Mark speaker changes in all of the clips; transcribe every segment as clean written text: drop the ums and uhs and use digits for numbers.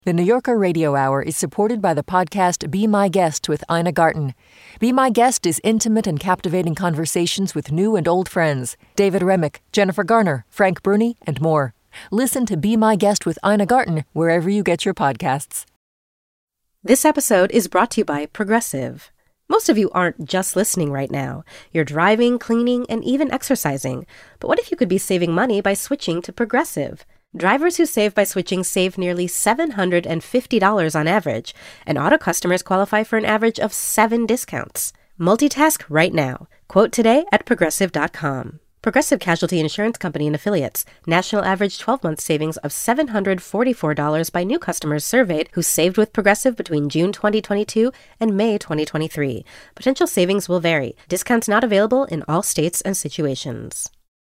Speaker 1: The New Yorker Radio Hour is supported by the podcast Be My Guest with Ina Garten. Be My Guest is intimate and captivating conversations with new and old friends. David Remick, Jennifer Garner, Frank Bruni, and more. Listen to Be My Guest with Ina Garten wherever you get your podcasts.
Speaker 2: This episode is brought to you by Progressive. Most of you aren't just listening right now. You're driving, cleaning, and even exercising. But what if you could be saving money by switching to Progressive? Drivers who save by switching save nearly $750 on average, and auto customers qualify for an average of 7 discounts. Multitask right now. Quote today at Progressive.com. Progressive Casualty Insurance Company and Affiliates. National average 12-month savings of $744 by new customers surveyed who saved with Progressive between June 2022 and May 2023. Potential savings will vary. Discounts not available in all states and situations.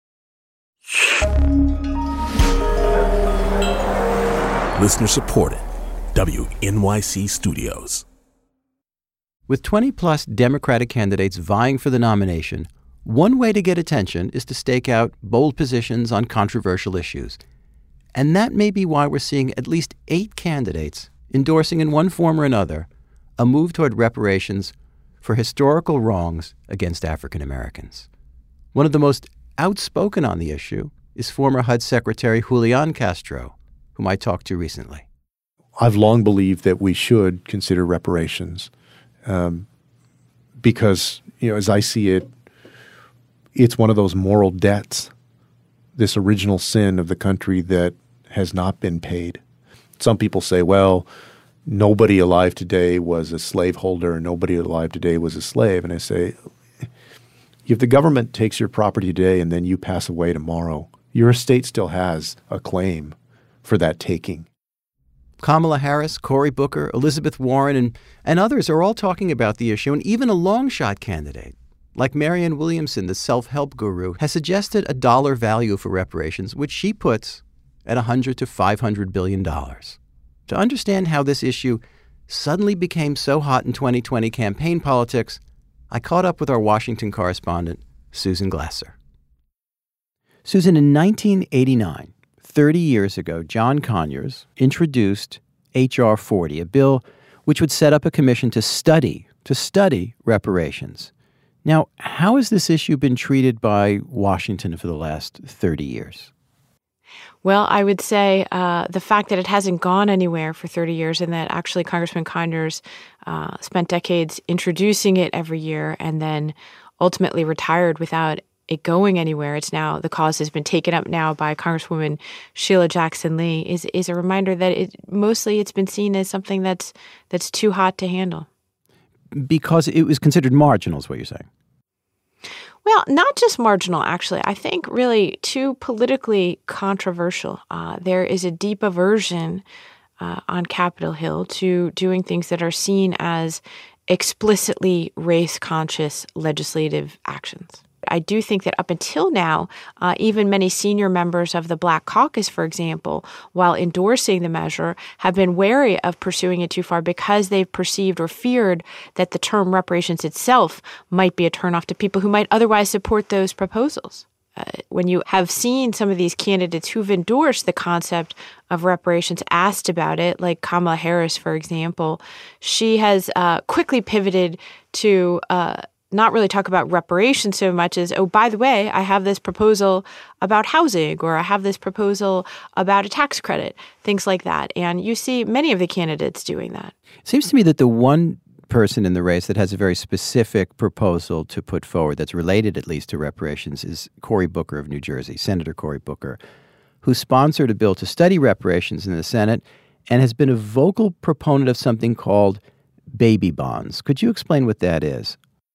Speaker 3: Listener supported. WNYC Studios.
Speaker 4: With 20-plus Democratic candidates vying for the nomination, one way to get attention is to stake out bold positions on controversial issues. And that may be why we're seeing at least 8 candidates endorsing in one form or another a move toward reparations for historical wrongs against African Americans. One of the most outspoken on the issue is former HUD Secretary Julian Castro, whom I talked to recently.
Speaker 5: I've long believed that we should consider reparations because, as I see it, it's one of those moral debts, this original sin of the country that has not been paid. Some people say, well, nobody alive today was a slaveholder, nobody alive today was a slave. And I say, if the government takes your property today and then you pass away tomorrow, your estate still has a claim for that taking.
Speaker 4: Kamala Harris, Cory Booker, Elizabeth Warren, and others are all talking about the issue, and even a long-shot candidate, like Marianne Williamson, the self-help guru, has suggested a dollar value for reparations, which she puts at $100 to $500 billion. To understand how this issue suddenly became so hot in 2020 campaign politics, I caught up with our Washington correspondent, Susan Glasser. Susan, in 1989, 30 years ago, John Conyers introduced H.R. 40, a bill which would set up a commission to study reparations. Now, how has this issue been treated by Washington for the last 30 years?
Speaker 6: Well, I would say the fact that it hasn't gone anywhere for 30 years and that actually Congressman Conyers spent decades introducing it every year and then ultimately retired without it going anywhere. It's now, the cause has been taken up now by Congresswoman Sheila Jackson Lee, is a reminder that it's been seen as something that's too hot to handle.
Speaker 4: Because it was considered marginal, is what you're saying?
Speaker 6: Well, not just marginal, actually. I think really too politically controversial. There is a deep aversion on Capitol Hill to doing things that are seen as explicitly race-conscious legislative actions. I do think that up until now, even many senior members of the Black Caucus, for example, while endorsing the measure, have been wary of pursuing it too far because they've perceived or feared that the term reparations itself might be a turnoff to people who might otherwise support those proposals. When you have seen some of these candidates who've endorsed the concept of reparations asked about it, like Kamala Harris, for example, she has quickly pivoted to not really talk about reparations so much as, oh, by the way, I have this proposal about housing, or I have this proposal about a tax credit, things like that. And you see many of the candidates doing that.
Speaker 4: It seems to me that the one person in the race that has a very specific proposal to put forward that's related at least to reparations is Cory Booker of New Jersey, Senator Cory Booker, who sponsored a bill to study reparations in the Senate and has been a vocal proponent of something called baby bonds. Could you explain what that is?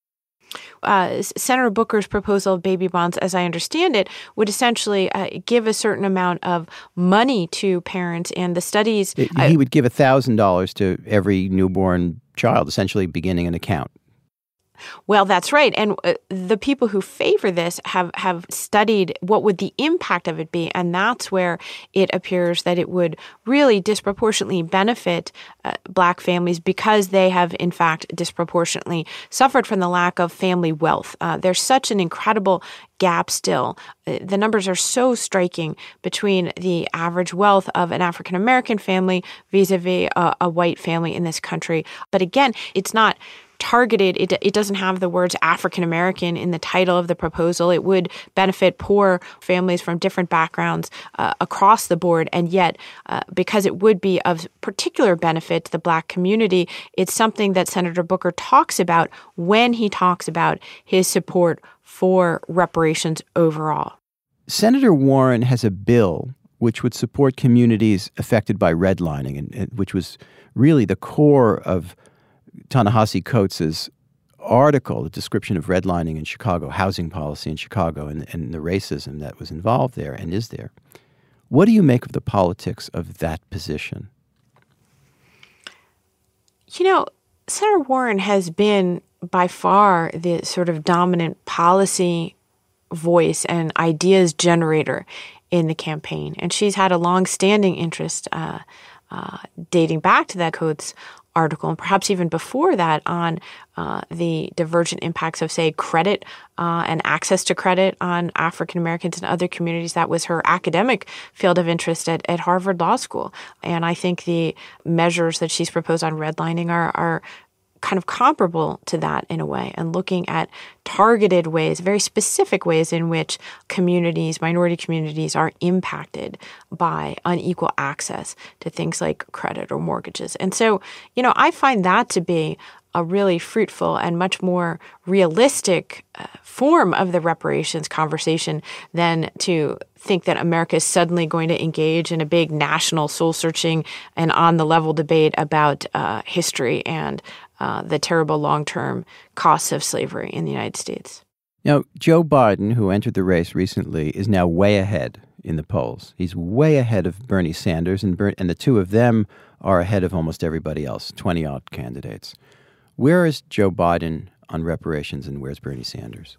Speaker 6: Senator Booker's proposal of baby bonds, as I understand it, would essentially give a certain amount of money to parents, and the studies...
Speaker 4: He would give $1,000 to every newborn child, essentially beginning an account.
Speaker 6: Well, that's right. And the people who favor this have studied what would the impact of it be. And that's where it appears that it would really disproportionately benefit Black families because they have, in fact, disproportionately suffered from the lack of family wealth. There's such an incredible gap still. The numbers are so striking between the average wealth of an African-American family vis-a-vis a white family in this country. But again, it's not targeted. It doesn't have the words African-American in the title of the proposal. It would benefit poor families from different backgrounds across the board. And yet, because it would be of particular benefit to the Black community, it's something that Senator Booker talks about when he talks about his support for reparations overall.
Speaker 4: Senator Warren has a bill which would support communities affected by redlining, and which was really the core of Ta-Nehisi Coates' article, the description of redlining in Chicago, housing policy in Chicago, and the racism that was involved there and is there. What do you make of the politics of that position?
Speaker 6: You know, Senator Warren has been by far the sort of dominant policy voice and ideas generator in the campaign. And she's had a long-standing interest dating back to that Coates article, and perhaps even before that, on the divergent impacts of, say, credit and access to credit on African Americans and other communities. That was her academic field of interest at Harvard Law School. And I think the measures that she's proposed on redlining are kind of comparable to that in a way, and looking at targeted ways, very specific ways in which communities, minority communities, are impacted by unequal access to things like credit or mortgages. And so, you know, I find that to be a really fruitful and much more realistic form of the reparations conversation than to think that America is suddenly going to engage in a big national soul-searching and on-the-level debate about history and the terrible long-term costs of slavery in the United States.
Speaker 4: Now, Joe Biden, who entered the race recently, is now way ahead in the polls. He's way ahead of Bernie Sanders, and the two of them are ahead of almost everybody else, 20-odd candidates. Where is Joe Biden on reparations, and where's Bernie Sanders?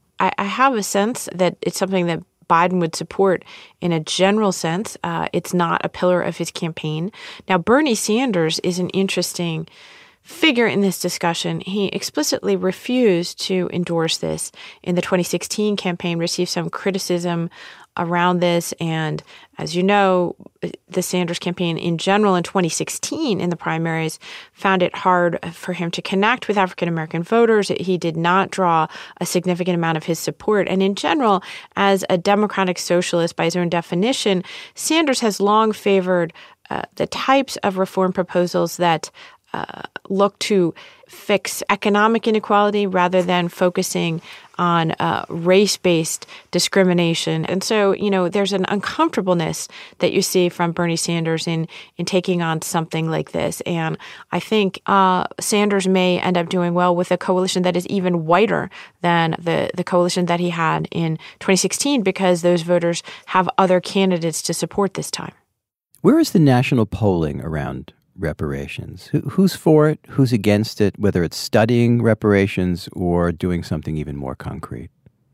Speaker 6: I have a sense that it's something that Biden would support in a general sense. It's not a pillar of his campaign. Now, Bernie Sanders is an interesting figure in this discussion. He explicitly refused to endorse this in the 2016 campaign, received some criticism around this. And as you know, the Sanders campaign in general in 2016 in the primaries found it hard for him to connect with African-American voters. He did not draw a significant amount of his support. And in general, as a democratic socialist by his own definition, Sanders has long favored the types of reform proposals that look to fix economic inequality rather than focusing on race-based discrimination. And so, you know, there's an uncomfortableness that you see from Bernie Sanders in taking on something like this. And I think Sanders may end up doing well with a coalition that is even whiter than the coalition that he had in 2016, because those voters have other candidates to support this time.
Speaker 4: Where is the national polling around reparations? Who's for it? Who's against it? Whether it's studying reparations or doing something even more concrete?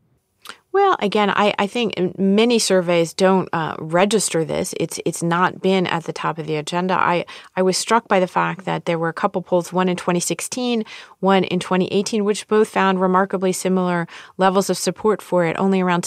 Speaker 6: Well, again, I think many surveys don't register this. It's not been at the top of the agenda. I was struck by the fact that there were a couple polls, one in 2016, one in 2018, which both found remarkably similar levels of support for it, only around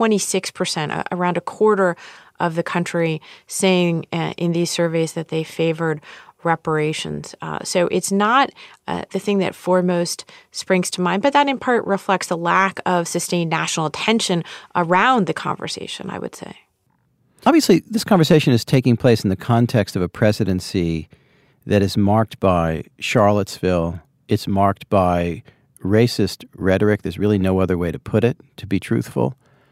Speaker 6: 26%, around a quarter of the country saying in these surveys that they favored reparations. So it's not the thing that foremost springs to mind, but that in part reflects a lack of sustained national attention around the conversation, I would say.
Speaker 4: Obviously, this conversation is taking place in the context of a presidency that is marked by Charlottesville. It's marked by racist rhetoric. There's really no other way to put it, to be truthful.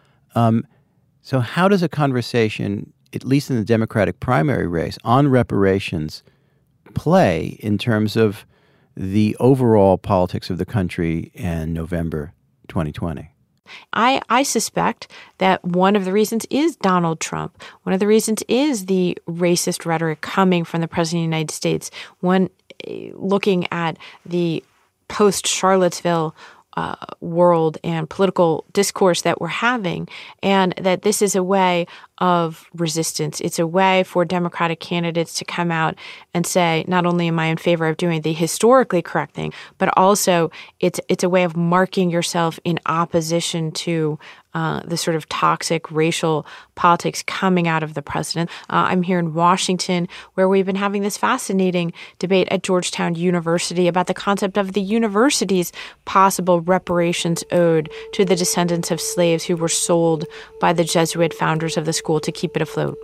Speaker 4: So how does a conversation, at least in the Democratic primary race, on reparations play in terms of the overall politics of the country in November 2020?
Speaker 6: I suspect that one of the reasons is Donald Trump. One of the reasons is the racist rhetoric coming from the President of the United States. One, looking at the post-Charlottesville world and political discourse that we're having, and that this is a way of resistance. It's a way for Democratic candidates to come out and say, not only am I in favor of doing the historically correct thing, but also it's a way of marking yourself in opposition to the sort of toxic racial politics coming out of the president. I'm here in Washington, where we've been having this fascinating debate at Georgetown University about the concept of the university's possible reparations owed to the descendants of slaves who were sold by the Jesuit founders of the school to keep it afloat.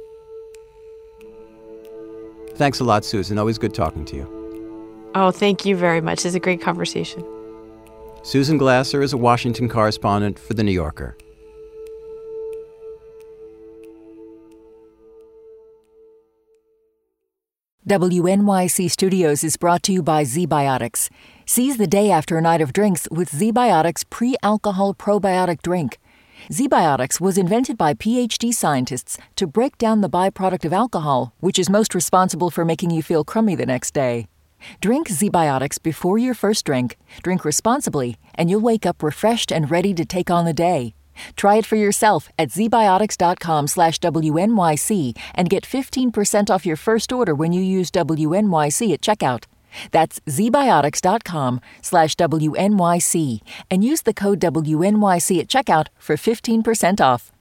Speaker 4: Thanks a lot, Susan. Always good talking to you.
Speaker 6: Oh, thank you very much. It's a great conversation.
Speaker 4: Susan Glasser is a Washington correspondent for The New Yorker.
Speaker 1: WNYC Studios is brought to you by ZBiotics. Seize the day after a night of drinks with ZBiotics pre-alcohol probiotic drink. ZBiotics was invented by PhD scientists to break down the byproduct of alcohol, which is most responsible for making you feel crummy the next day. Drink ZBiotics before your first drink, drink responsibly, and you'll wake up refreshed and ready to take on the day. Try it for yourself at zbiotics.com/WNYC and get 15% off your first order when you use WNYC at checkout. That's zbiotics.com/WNYC and use the code WNYC at checkout for 15% off.